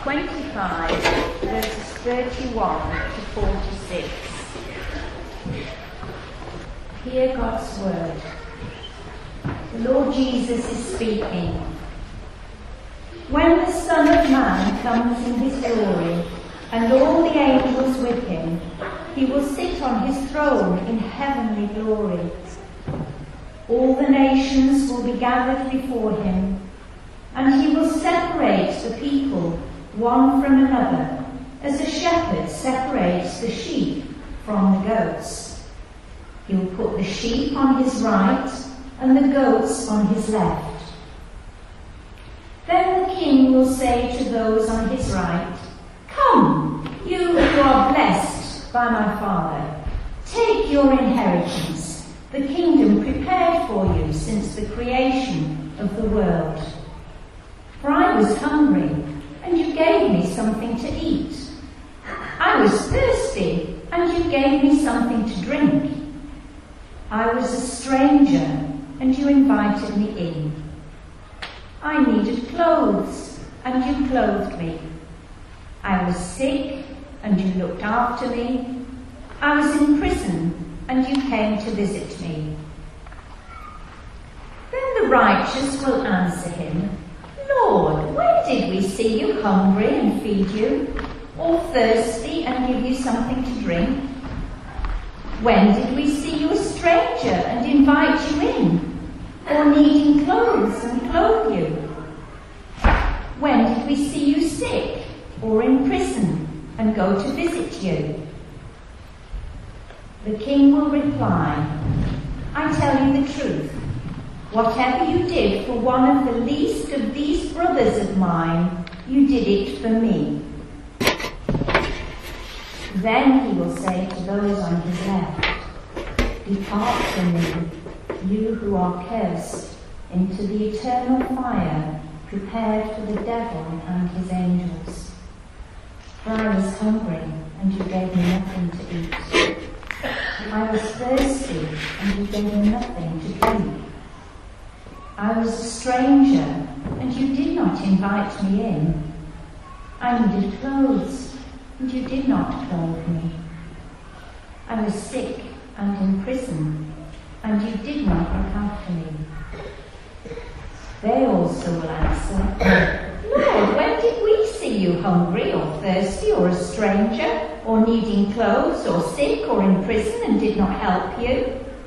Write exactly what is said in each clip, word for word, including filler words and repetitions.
twenty-five, verses thirty-one to forty-six. Hear God's word. The Lord Jesus is speaking. When the Son of Man comes in his glory, and all the angels with him, he will sit on his throne in heavenly glory. All the nations will be gathered before him, and he will separate the people one from another, as a shepherd separates the sheep from the goats. He will put the sheep on his right and the goats on his left. Then the king will say to those on his right, "Come, you who are blessed by my Father, take your inheritance, the kingdom prepared for you since the creation of the world. For I was hungry, and you gave me something to eat. I was thirsty, and you gave me something to drink. I was a stranger, and you invited me in. I needed clothes, and you clothed me. I was sick, and you looked after me. I was in prison, and you came to visit me." Then the righteous will answer him, "Lord, when did we see you hungry and feed you, or thirsty and give you something to drink? When did we see you a stranger and invite you in, or needing clothes and clothe you? When did we see you sick or in prison and go to visit you?" The king will reply, "I tell you the truth. Whatever you did for one of the least of these brothers of mine, you did it for me." Then he will say to those on his left, "Depart from me, you who are cursed, into the eternal fire prepared for the devil and his angels. For I was hungry, and you gave me nothing to eat. I was thirsty, and you gave me nothing to drink. I was a stranger, and you did not invite me in. I needed clothes, and you did not clothe me. I was sick and in prison, and you did not look after me." They also will answer, "Lord, when did we see you hungry or thirsty or a stranger or needing clothes or sick or in prison and did not help you?"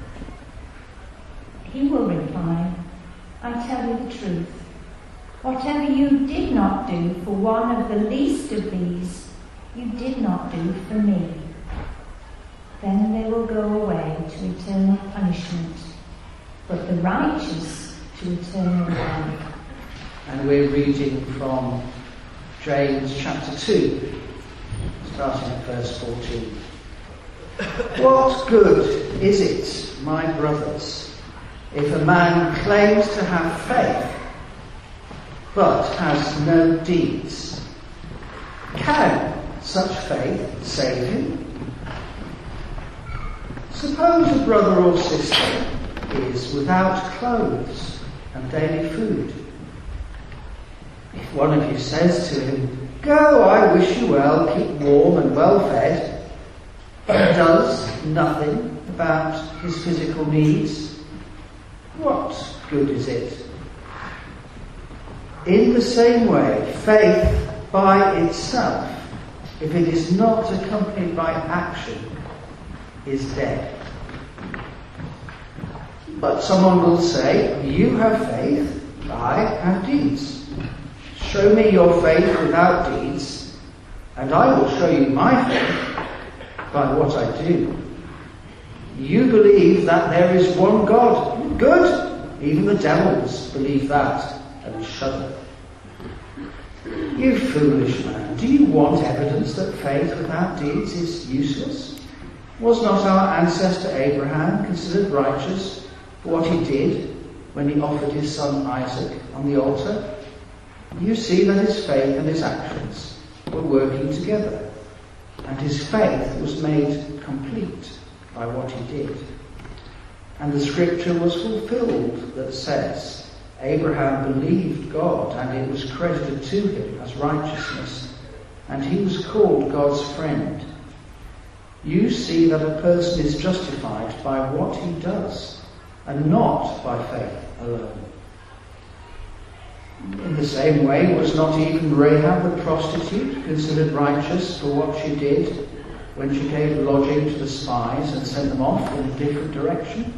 He will reply, "I tell you the truth. Whatever you did not do for one of the least of these, you did not do for me." Then they will go away to eternal punishment, but the righteous to eternal life. And we're reading from James chapter two, starting at verse fourteen. "What good is it, my brothers, if a man claims to have faith, but has no deeds? Can such faith save him? Suppose a brother or sister is without clothes and daily food. If one of you says to him, 'Go, I wish you well, keep warm and well fed,' but does nothing about his physical needs, what good is it? In the same way, faith by itself, if it is not accompanied by action, is dead. But someone will say, 'You have faith, I have deeds. Show me your faith without deeds, and I will show you my faith by what I do. You believe that there is one God. Good! Even the devils believe that and shudder. You foolish man, do you want evidence that faith without deeds is useless? Was not our ancestor Abraham considered righteous for what he did when he offered his son Isaac on the altar? You see that his faith and his actions were working together, and his faith was made complete by what he did. And the scripture was fulfilled that says, Abraham believed God, and it was credited to him as righteousness. and he was called God's friend. You see that a person is justified by what he does, and not by faith alone. In the same way, was not even Rahab the prostitute considered righteous for what she did when she gave lodging to the spies and sent them off in a different direction?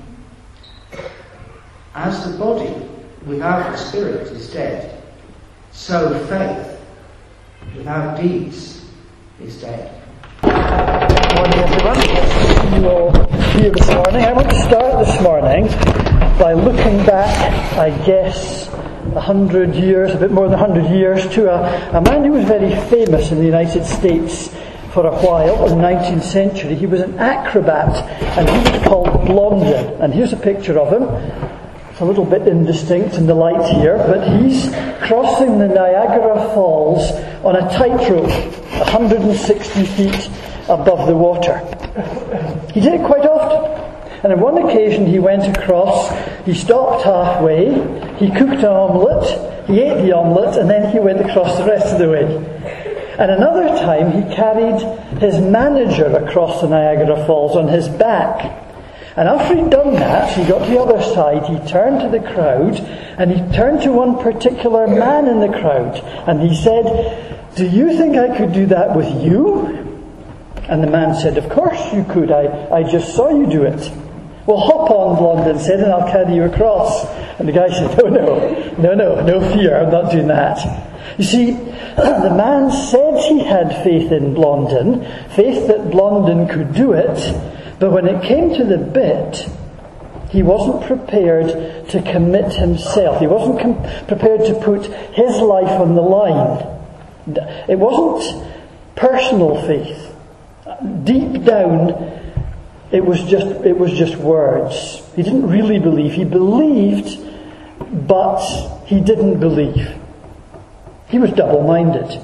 As the body without the spirit is dead, so faith without deeds is dead. Good morning, everyone. You all here this morning. I want to start this morning by looking back, I guess, a hundred years, a bit more than a hundred years, to a, a man who was very famous in the United States for a while, in the nineteenth century. He was an acrobat, and he was called Blondin. And here's a picture of him. It's a little bit indistinct in the light here, but he's crossing the Niagara Falls on a tightrope, one hundred sixty feet above the water. He did it quite often. And on one occasion he went across, he stopped halfway, he cooked an omelette, he ate the omelette, and then he went across the rest of the way. And another time he carried his manager across the Niagara Falls on his back. And after he'd done that, he got to the other side, he turned to the crowd, and he turned to one particular man in the crowd, and he said, "Do you think I could do that with you?" And the man said, "Of course you could, I, I just saw you do it." "Well, hop on," Blondin said, "and I'll carry you across." And the guy said, "Oh no, no, no, no fear, I'm not doing that." You see, the man said he had faith in Blondin, faith that Blondin could do it, but when it came to the bit, he wasn't prepared to commit himself. He wasn't com- prepared to put his life on the line. It wasn't personal faith. Deep down, it was just it was just words. He didn't really believe. He believed, but he didn't believe. He was double-minded.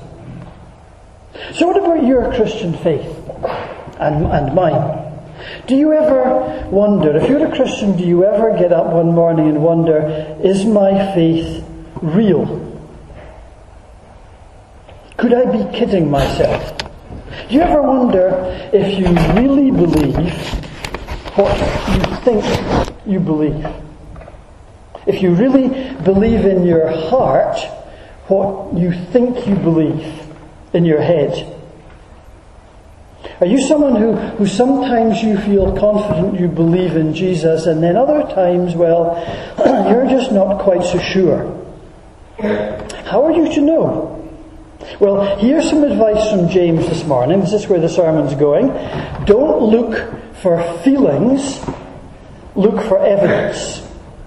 So what about your Christian faith and, and mine? Do you ever wonder, if you're a Christian, do you ever get up one morning and wonder, is my faith real? Could I be kidding myself? Do you ever wonder if you really believe what you think you believe? If you really believe in your heart what you think you believe in your head? Are you someone who, who sometimes you feel confident you believe in Jesus, and then other times, well, you're just not quite so sure? How are you to know? Well, here's some advice from James this morning. This is where the sermon's going. Don't look for feelings, look for evidence.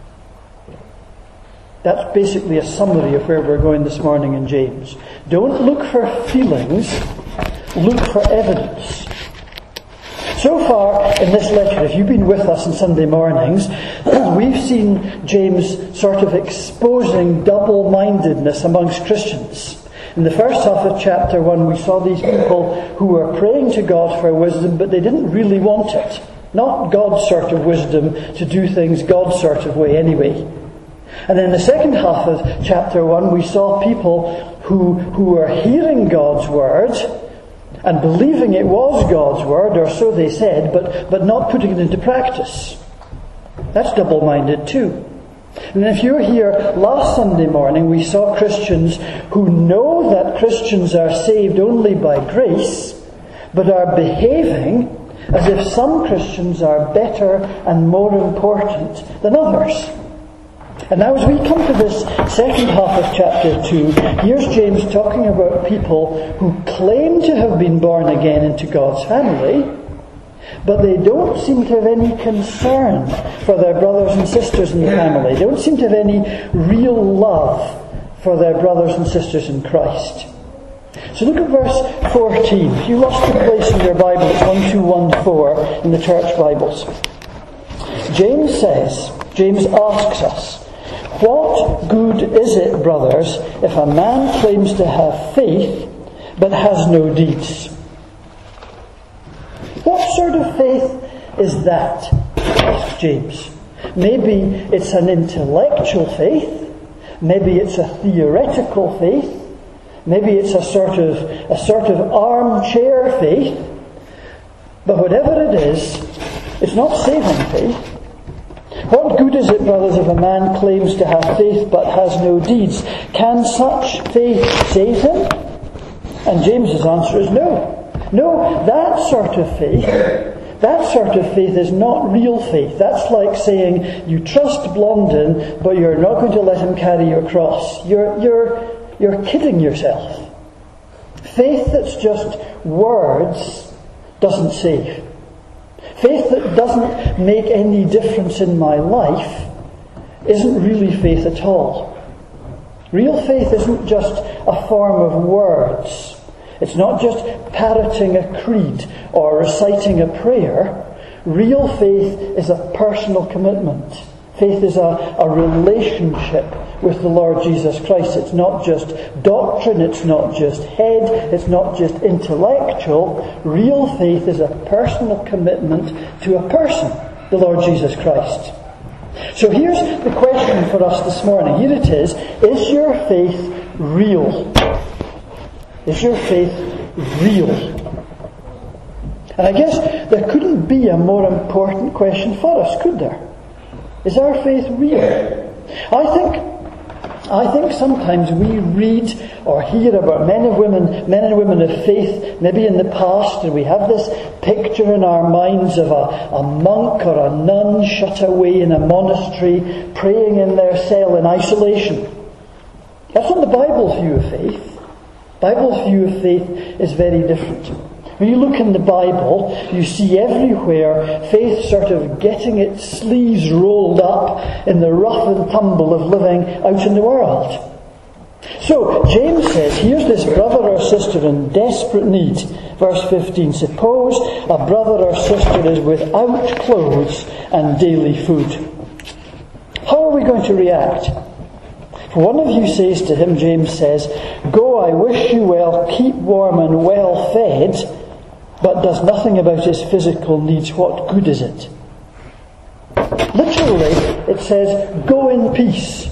That's basically a summary of where we're going this morning in James. Don't look for feelings, look for evidence. So far in this letter, if you've been with us on Sunday mornings, we've seen James sort of exposing double-mindedness amongst Christians. In the first half of chapter one, we saw these people who were praying to God for wisdom, but they didn't really want it. Not God's sort of wisdom to do things God's sort of way anyway. And then in the second half of chapter one, we saw people who, who were hearing God's word and believing it was God's word, or so they said, but, but not putting it into practice. That's double-minded too. And if you were here last Sunday morning, we saw Christians who know that Christians are saved only by grace, but are behaving as if some Christians are better and more important than others. And now as we come to this second half of chapter two, here's James talking about people who claim to have been born again into God's family, but they don't seem to have any concern for their brothers and sisters in the family. They don't seem to have any real love for their brothers and sisters in Christ. So look at verse fourteen. If you lost the place in your Bible, it's one two one four in the church Bibles. James says, James asks us, "What good is it, brothers, if a man claims to have faith but has no deeds?" What sort of faith is that? Asks James. Maybe it's an intellectual faith. Maybe it's a theoretical faith. Maybe it's a sort of a sort of armchair faith. But whatever it is, it's not saving faith. What good is it, brothers, if a man claims to have faith but has no deeds? Can such faith save him? And James's answer is no. No, that sort of faith, that sort of faith is not real faith. That's like saying you trust Blondin, but you're not going to let him carry your cross. You're, you're, you're kidding yourself. Faith that's just words doesn't save. Faith that doesn't make any difference in my life isn't really faith at all. Real faith isn't just a form of words. It's not just parroting a creed or reciting a prayer. Real faith is a personal commitment. Faith is a, a relationship with the Lord Jesus Christ. It's not just doctrine, it's not just head, it's not just intellectual. Real faith is a personal commitment to a person, the Lord Jesus Christ. So here's the question for us this morning. Here it is. Is your faith real? Is your faith real? And I guess there couldn't be a more important question for us, could there? Is our faith real? I think I think sometimes we read or hear about men and women, men and women of faith, maybe in the past, and we have this picture in our minds of a, a monk or a nun shut away in a monastery, praying in their cell in isolation. That's not the Bible's view of faith. The Bible's view of faith is very different. When you look in the Bible, you see everywhere faith sort of getting its sleeves rolled up in the rough and tumble of living out in the world. So, James says, here's this brother or sister in desperate need. Verse fifteen, suppose a brother or sister is without clothes and daily food. How are we going to react? If one of you says to him, James says, go, I wish you well, keep warm and well fed, but does nothing about his physical needs, what good is it? Literally, it says, go in peace.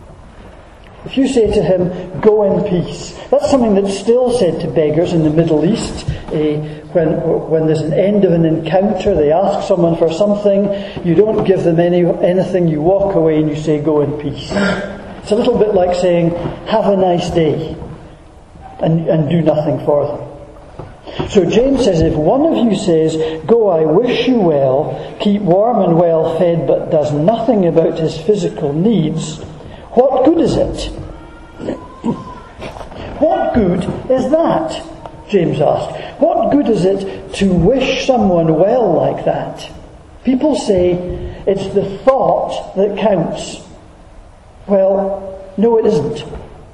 If you say to him, go in peace, that's something that's still said to beggars in the Middle East. Uh, when, when there's an end of an encounter, they ask someone for something, you don't give them any, anything, you walk away and you say, go in peace. It's a little bit like saying, have a nice day, and, and do nothing for them. So James says, if one of you says, go, I wish you well, keep warm and well fed, but does nothing about his physical needs, what good is it? What good is that? James asked. What good is it to wish someone well like that? People say it's the thought that counts. Well, no, it isn't.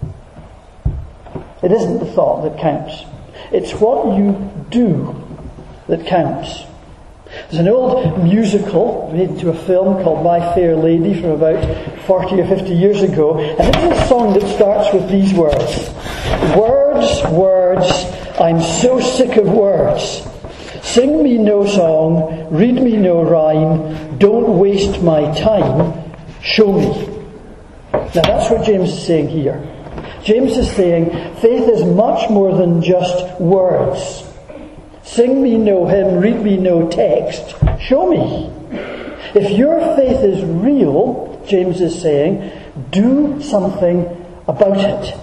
It isn't the thought that counts. It's what you do that counts. There's an old musical made into a film called My Fair Lady from about forty or fifty years ago, and it's a song that starts with these words. Words, words, I'm so sick of words. Sing me no song, read me no rhyme, don't waste my time, show me. Now that's what James is saying here. James is saying faith is much more than just words. Sing me no hymn, read me no text, show me. If your faith is real, James is saying, do something about it.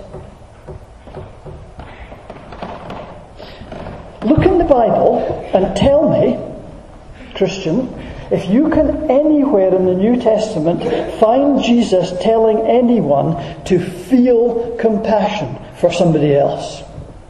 Look in the Bible and tell me, Christian, if you can anywhere in the New Testament find Jesus telling anyone to feel compassion for somebody else.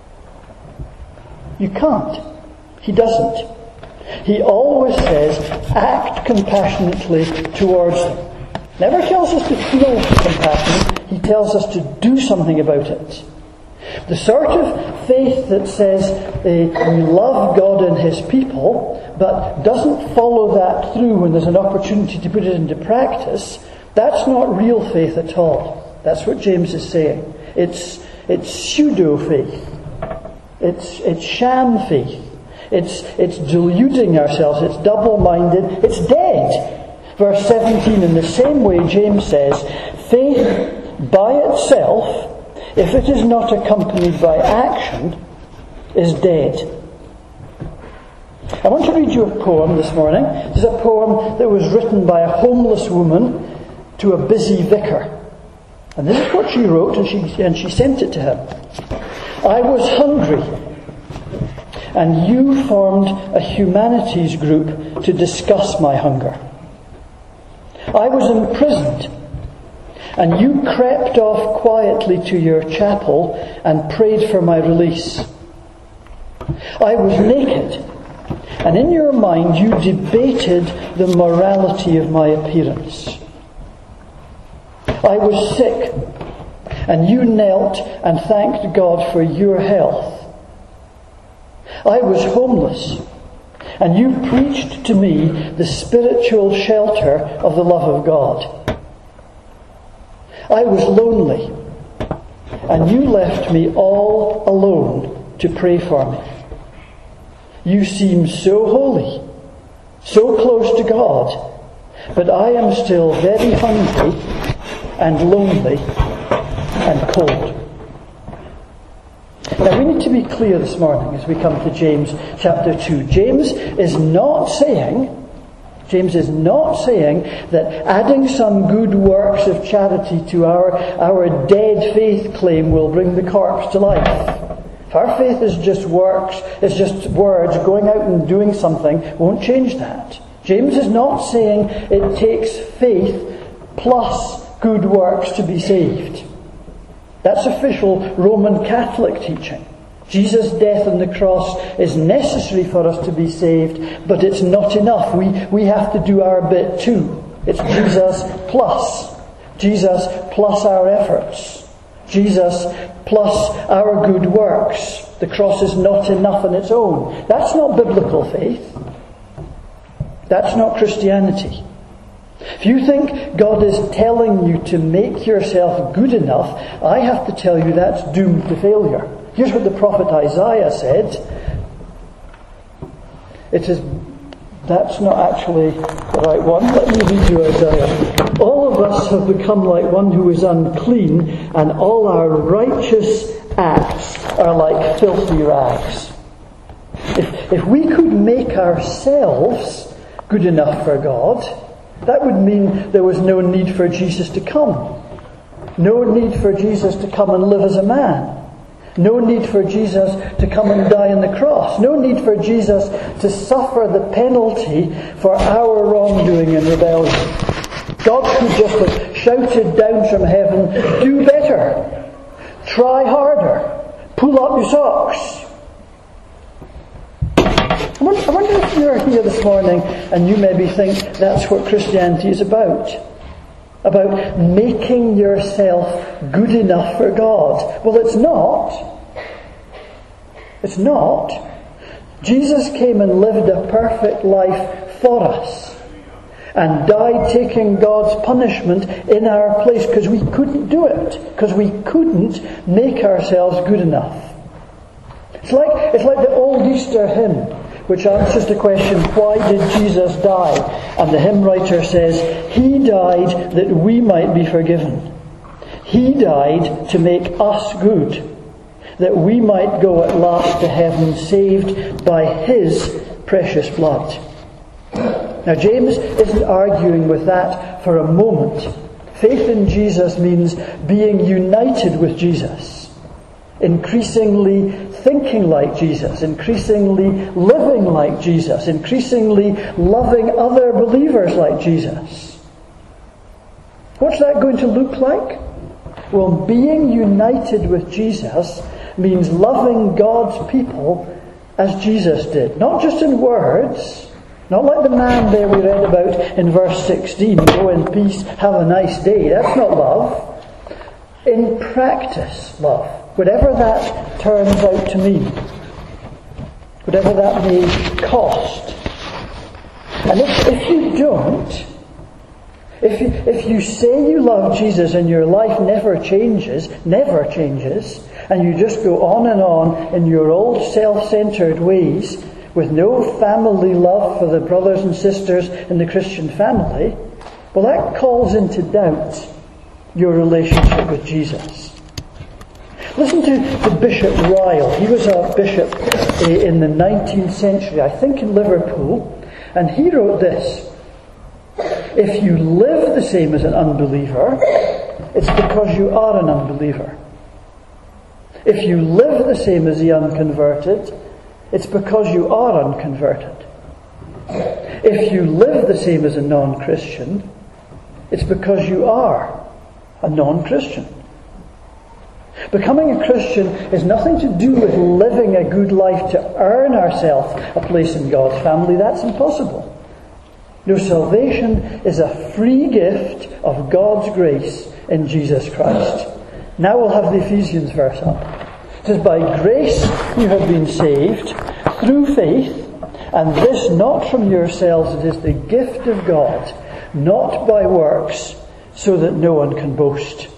You can't. He doesn't. He always says, act compassionately towards them. Never tells us to feel compassion. He tells us to do something about it. The sort of faith that says uh, we love God and His people, but doesn't follow that through when there's an opportunity to put it into practice, that's not real faith at all. That's what James is saying. It's it's pseudo faith. It's it's sham faith. It's it's deluding ourselves. It's double-minded. It's dead. Verse seventeen, in the same way, James says, faith by itself, if it is not accompanied by action, is dead. I want to read you a poem this morning. This is a poem that was written by a homeless woman to a busy vicar. And this is what she wrote, and she, and she sent it to him. I was hungry, and you formed a humanities group to discuss my hunger. I was imprisoned, and you crept off quietly to your chapel and prayed for my release. I was naked, and in your mind you debated the morality of my appearance. I was sick, and you knelt and thanked God for your health. I was homeless, and you preached to me the spiritual shelter of the love of God. I was lonely, and you left me all alone to pray for me. You seem so holy, so close to God, but I am still very hungry and lonely and cold. Now we need to be clear this morning as we come to James chapter two. James is not saying, James is not saying that adding some good works of charity to our, our dead faith claim will bring the corpse to life. If our faith is just works, it's just words, going out and doing something won't change that. James is not saying it takes faith plus good works to be saved. That's official Roman Catholic teaching. Jesus' death on the cross is necessary for us to be saved, but it's not enough. We, we have to do our bit too. It's Jesus plus. Jesus plus our efforts. Jesus plus our good works. The cross is not enough on its own. That's not biblical faith. That's not Christianity. If you think God is telling you to make yourself good enough, I have to tell you that's doomed to failure. Here's what the prophet Isaiah said. It is, that's not actually the right one. Let me read you Isaiah. All of us have become like one who is unclean, and all our righteous acts are like filthy rags. If, if we could make ourselves good enough for God, that would mean there was no need for Jesus to come. No need for Jesus to come and live as a man. No need for Jesus to come and die on the cross. No need for Jesus to suffer the penalty for our wrongdoing and rebellion. God could just have shouted down from heaven, do better, try harder, pull up your socks. I wonder, I wonder if you're here this morning and you maybe think that's what Christianity is about. About making yourself good enough for God. Well, it's not. It's not. Jesus came and lived a perfect life for us and died taking God's punishment in our place because we couldn't do it. Because we couldn't make ourselves good enough. It's like, it's like the old Easter hymn, which answers the question, why did Jesus die? And the hymn writer says, He died that we might be forgiven. He died to make us good, that we might go at last to heaven saved by His precious blood. Now James isn't arguing with that for a moment. Faith in Jesus means being united with Jesus, increasingly thinking like Jesus, increasingly living like Jesus, increasingly loving other believers like Jesus. What's that going to look like? Well, being united with Jesus means loving God's people as Jesus did. Not just in words, not like the man there we read about in verse sixteen, go in peace, have a nice day. That's not love. In practice, love. Whatever that turns out to mean. Whatever that may cost. And if, if you don't, if you, if you say you love Jesus and your life never changes, never changes, and you just go on and on in your old self-centered ways with no family love for the brothers and sisters in the Christian family, well, that calls into doubt your relationship with Jesus. Listen to, to Bishop Ryle. He was a bishop uh, in the nineteenth century, I think in Liverpool, and he wrote this: if you live the same as an unbeliever, it's because you are an unbeliever. If you live the same as the unconverted, it's because you are unconverted. If you live the same as a non-Christian, it's because you are a non-Christian. Becoming a Christian is nothing to do with living a good life to earn ourselves a place in God's family. That's impossible. No, salvation is a free gift of God's grace in Jesus Christ. Now we'll have the Ephesians verse up. It says, by grace you have been saved through faith, and this not from yourselves, it is the gift of God, not by works, so that no one can boast.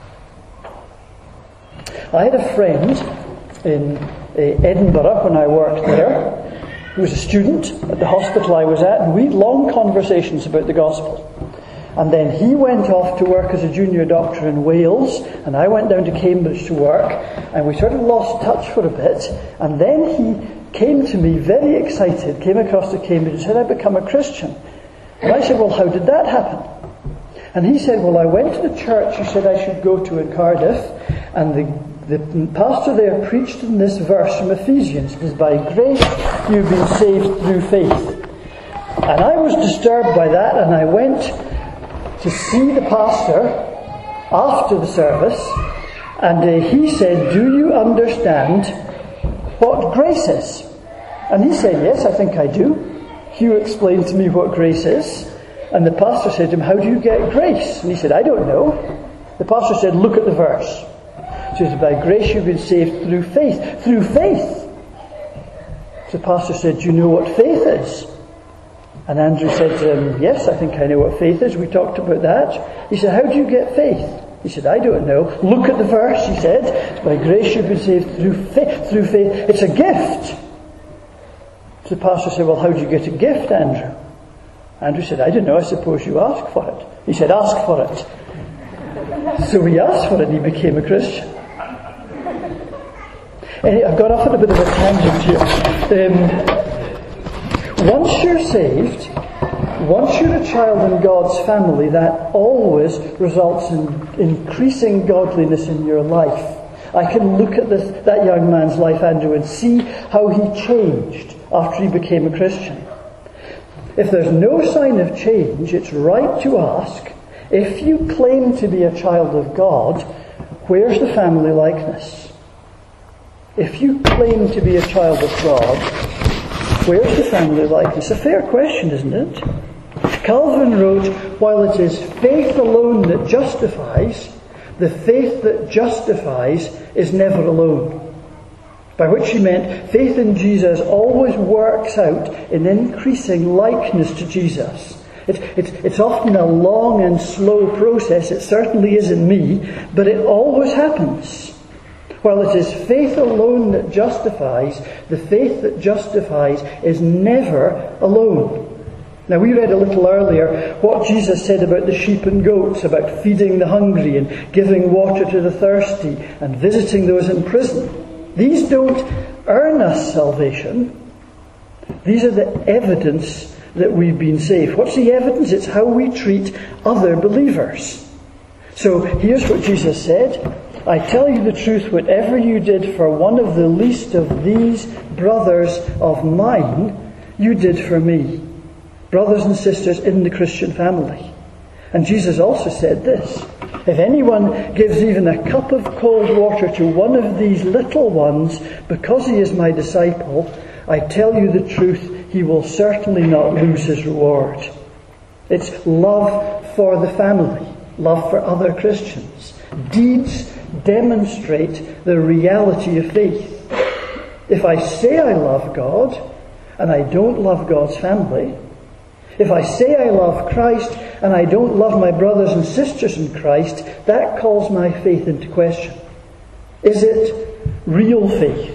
I had a friend in uh, Edinburgh when I worked there, who was a student at the hospital I was at, and we had long conversations about the gospel. And then he went off to work as a junior doctor in Wales, and I went down to Cambridge to work, and we sort of lost touch for a bit, and then he came to me very excited, came across to Cambridge and said, I've become a Christian. And I said, well, how did that happen? And he said, well, I went to the church you said I should go to in Cardiff, and the The pastor there preached in this verse from Ephesians. It is by grace you've been saved through faith. And I was disturbed by that, and I went to see the pastor after the service, and uh, he said, do you understand what grace is? And he said, yes, I think I do. Hugh explained to me what grace is, and the pastor said to him, how do you get grace? And he said, I don't know. The pastor said, look at the verse. It says, by grace you've been saved through faith. Through faith. The pastor said, do you know what faith is? And Andrew said to him, yes, I think I know what faith is. We talked about that. He said, how do you get faith? He said, I don't know. Look at the verse, he said. By grace you've been saved through faith. Through faith. It's a gift. So the pastor said, well, how do you get a gift, Andrew? Andrew said, I don't know. I suppose you ask for it. He said, ask for it. So he asked for it and he became a Christian. I've got off at a bit of a tangent here. Um, once you're saved, once you're a child in God's family, that always results in increasing godliness in your life. I can look at this, that young man's life, Andrew, and see how he changed after he became a Christian. If there's no sign of change, it's right to ask, if you claim to be a child of God, where's the family likeness? If you claim to be a child of God, where's the family likeness? A fair question, isn't it? Calvin wrote, while it is faith alone that justifies, the faith that justifies is never alone. By which he meant faith in Jesus always works out in increasing likeness to Jesus. It's, it's, it's often a long and slow process. It certainly is in me, but it always happens. While it is faith alone that justifies, the faith that justifies is never alone. Now, we read a little earlier what Jesus said about the sheep and goats, about feeding the hungry and giving water to the thirsty and visiting those in prison. These don't earn us salvation. These are the evidence that we've been saved. What's the evidence? It's how we treat other believers. So here's what Jesus said. I tell you the truth, whatever you did for one of the least of these brothers of mine, you did for me. Brothers and sisters in the Christian family. And Jesus also said this, if anyone gives even a cup of cold water to one of these little ones because he is my disciple, I tell you the truth, he will certainly not lose his reward. It's love for the family, love for other Christians. Deeds demonstrate the reality of faith. If I say I love God and I don't love God's family, if I say I love Christ and I don't love my brothers and sisters in Christ, that calls my faith into question. Is it real faith?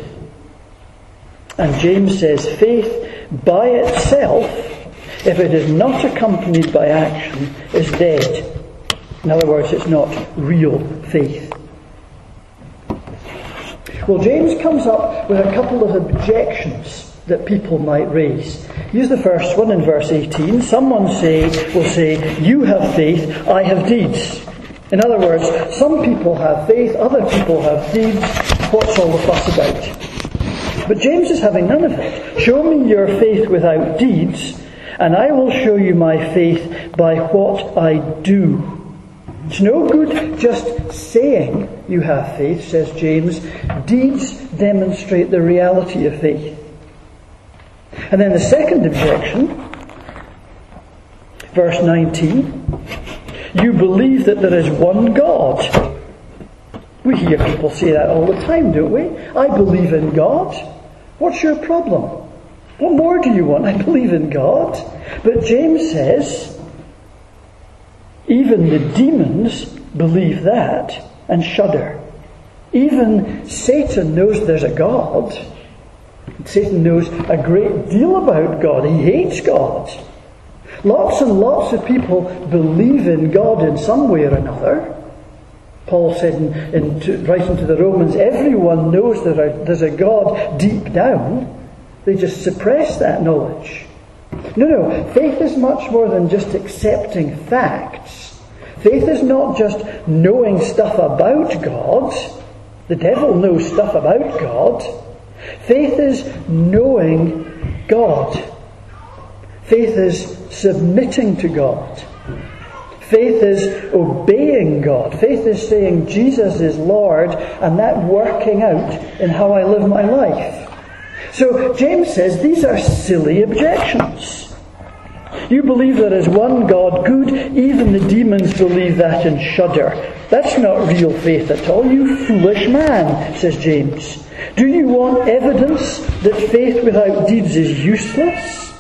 And James says faith by itself, if it is not accompanied by action, is dead. In other words, it's not real faith. Well, James comes up with a couple of objections that people might raise. Here's the first one in verse eighteen. Someone say will say, you have faith, I have deeds. In other words, some people have faith, other people have deeds. What's all the fuss about? But James is having none of it. Show me your faith without deeds, and I will show you my faith by what I do. It's no good just saying you have faith, says James. Deeds demonstrate the reality of faith. And then the second objection, verse nineteen, you believe that there is one God. We hear people say that all the time, don't we? I believe in God. What's your problem? What more do you want? I believe in God. But James says, even the demons believe that and shudder. Even Satan knows there's a God. Satan knows a great deal about God. He hates God. Lots and lots of people believe in God in some way or another. Paul said in, in to, writing to the Romans, everyone knows that there, there's a God deep down. They just suppress that knowledge. No, no. Faith is much more than just accepting facts. Faith is not just knowing stuff about God. The devil knows stuff about God. Faith is knowing God. Faith is submitting to God. Faith is obeying God. Faith is saying Jesus is Lord, and that working out in how I live my life. So James says these are silly objections. You believe there is one God, good, even the demons believe that and shudder. That's not real faith at all, you foolish man, says James. Do you want evidence that faith without deeds is useless?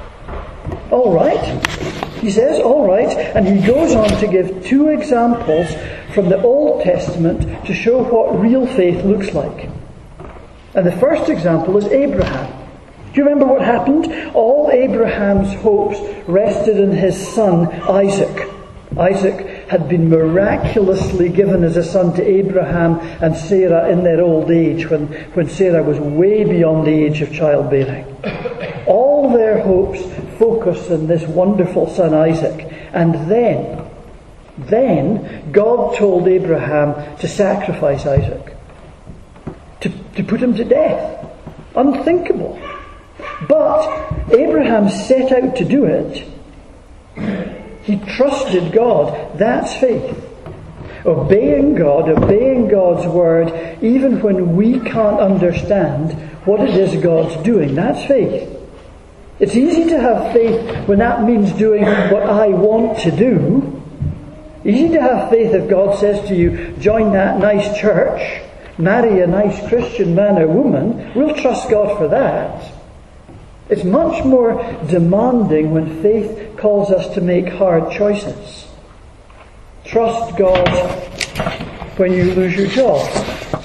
All right, he says, all right, and he goes on to give two examples from the Old Testament to show what real faith looks like. And the first example is Abraham. Do you remember what happened? All Abraham's hopes rested in his son Isaac. Isaac had been miraculously given as a son to Abraham and Sarah in their old age, when, when Sarah was way beyond the age of childbearing. All their hopes focused on this wonderful son Isaac. And then, then God told Abraham to sacrifice Isaac, to, to put him to death. Unthinkable. But Abraham set out to do it. He trusted God. That's faith. Obeying God, obeying God's word, even when we can't understand what it is God's doing. That's faith. It's easy to have faith when that means doing what I want to do. Easy to have faith if God says to you, join that nice church, marry a nice Christian man or woman. We'll trust God for that. It's much more demanding when faith calls us to make hard choices. Trust God when you lose your job.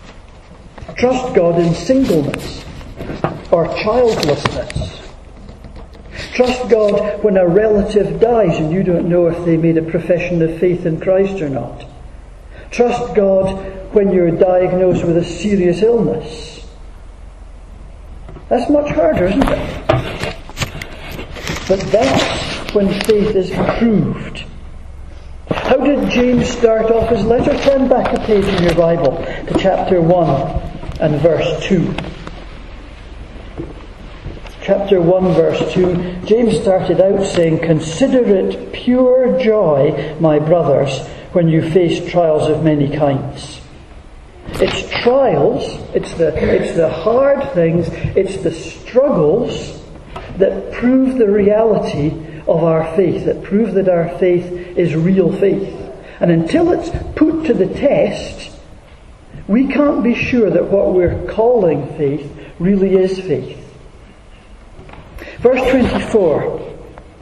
Trust God in singleness or childlessness. Trust God when a relative dies and you don't know if they made a profession of faith in Christ or not. Trust God when you're diagnosed with a serious illness. That's much harder, isn't it? But that's when faith is proved. How did James start off his letter? Turn back a page in your Bible to chapter one and verse two. Chapter one, verse two. James started out saying, consider it pure joy, my brothers, when you face trials of many kinds. It's trials, it's the, it's the hard things, it's the struggles that prove the reality of our faith, that prove that our faith is real faith. And until it's put to the test, we can't be sure that what we're calling faith really is faith. Verse twenty-four.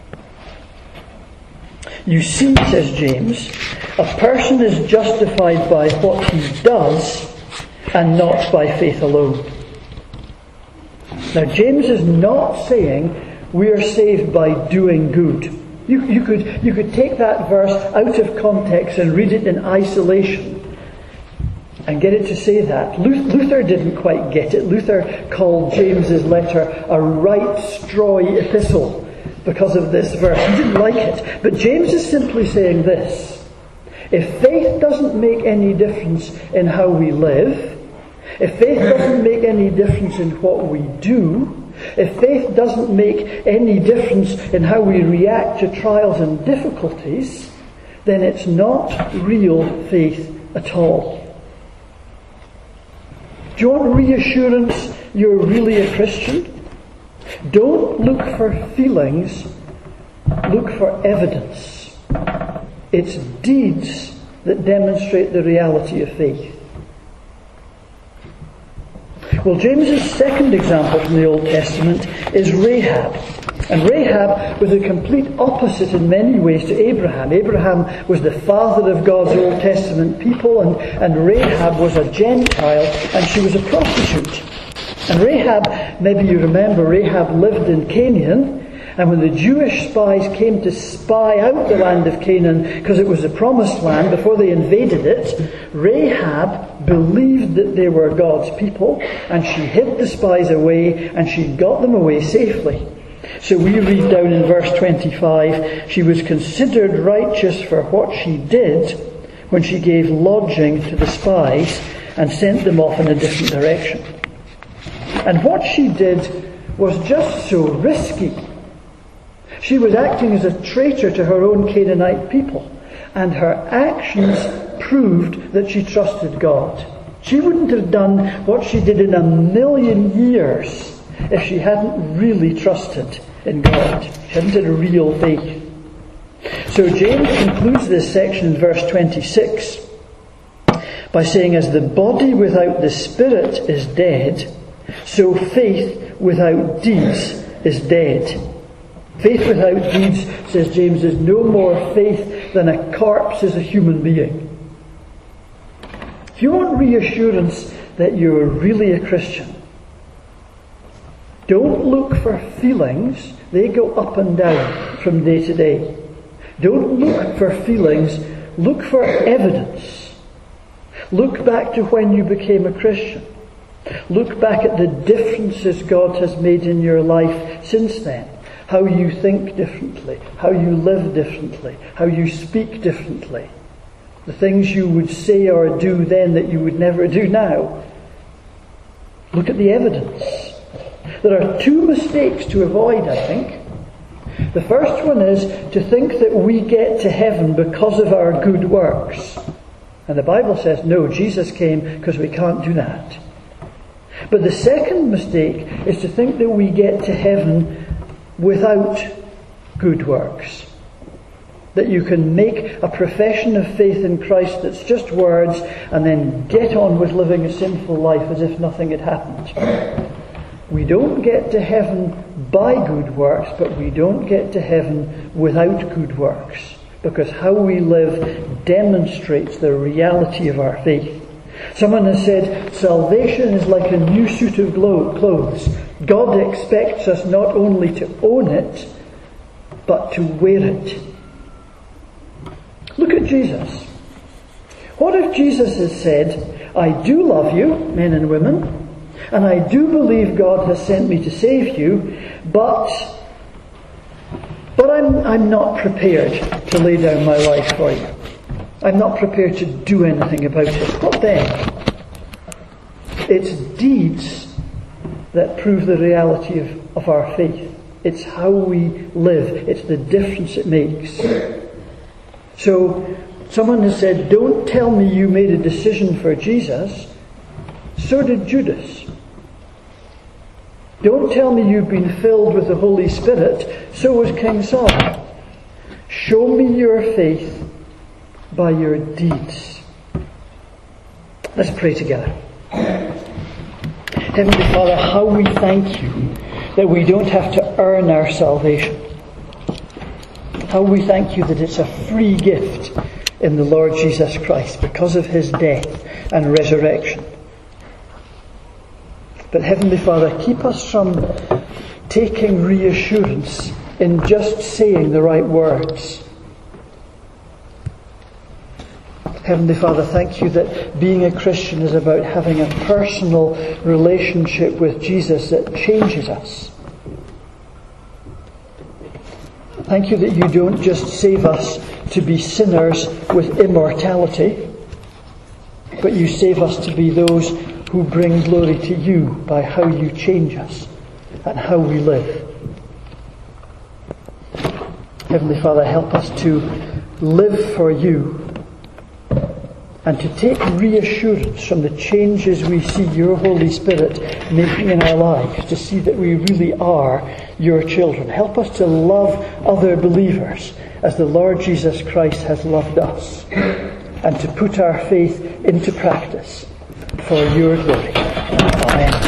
You see, says James, a person is justified by what he does and not by faith alone. Now, James is not saying we are saved by doing good. You, you could, you could take that verse out of context and read it in isolation and get it to say that. Luther didn't quite get it. Luther called James's letter a right strawy epistle because of this verse. He didn't like it. But James is simply saying this: if faith doesn't make any difference in how we live, if faith doesn't make any difference in what we do, if faith doesn't make any difference in how we react to trials and difficulties, then it's not real faith at all. Do you want reassurance you're really a Christian? Don't look for feelings, look for evidence. It's deeds that demonstrate the reality of faith. Well, James's second example from the Old Testament is Rahab. And Rahab was a complete opposite in many ways to Abraham. Abraham was the father of God's Old Testament people, and, and Rahab was a Gentile, and she was a prostitute. And Rahab, maybe you remember, Rahab lived in Canaan, and when the Jewish spies came to spy out the land of Canaan, because it was the promised land, before they invaded it, Rahab believed that they were God's people, and she hid the spies away, and she got them away safely. So we read down in verse twenty-five, she was considered righteous for what she did when she gave lodging to the spies and sent them off in a different direction. And what she did was just so risky. She was acting as a traitor to her own Canaanite people, and her actions proved that she trusted God. She wouldn't have done what she did in a million years if she hadn't really trusted in God. She hadn't had a real faith. So James concludes this section in verse twenty-six by saying, as the body without the spirit is dead, so faith without deeds is dead. Faith without deeds, says James, is no more faith than a corpse is a human being. If you want reassurance that you're really a Christian, don't look for feelings. They go up and down from day to day. Don't look for feelings. Look for evidence. Look back to when you became a Christian. Look back at the differences God has made in your life since then. How you think differently, how you live differently, how you speak differently. The things you would say or do then that you would never do now. Look at the evidence. There are two mistakes to avoid, I think. The first one is to think that we get to heaven because of our good works. And the Bible says, no, Jesus came because we can't do that. But the second mistake is to think that we get to heaven without good works. That you can make a profession of faith in Christ that's just words and then get on with living a sinful life as if nothing had happened. We don't get to heaven by good works, but we don't get to heaven without good works, because how we live demonstrates the reality of our faith. Someone has said, salvation is like a new suit of clothes. God expects us not only to own it, but to wear it. Look at Jesus. What if Jesus has said, I do love you, men and women, and I do believe God has sent me to save you, but but I'm, I'm not prepared to lay down my life for you. I'm not prepared to do anything about it. What then? It's deeds that prove the reality of, of our faith. It's how we live. It's the difference it makes. So, someone has said, don't tell me you made a decision for Jesus. So did Judas. Don't tell me you've been filled with the Holy Spirit. So was King Saul. Show me your faith by your deeds. Let's pray together. Heavenly Father, how we thank you that we don't have to earn our salvation. How we thank you that it's a free gift in the Lord Jesus Christ because of his death and resurrection. But Heavenly Father, keep us from taking reassurance in just saying the right words. Heavenly Father, thank you that being a Christian is about having a personal relationship with Jesus that changes us. Thank you that you don't just save us to be sinners with immortality, but you save us to be those who bring glory to you by how you change us and how we live. Heavenly Father, help us to live for you and to take reassurance from the changes we see your Holy Spirit making in our lives, to see that we really are your children. Help us to love other believers as the Lord Jesus Christ has loved us, and to put our faith into practice for your glory. Amen.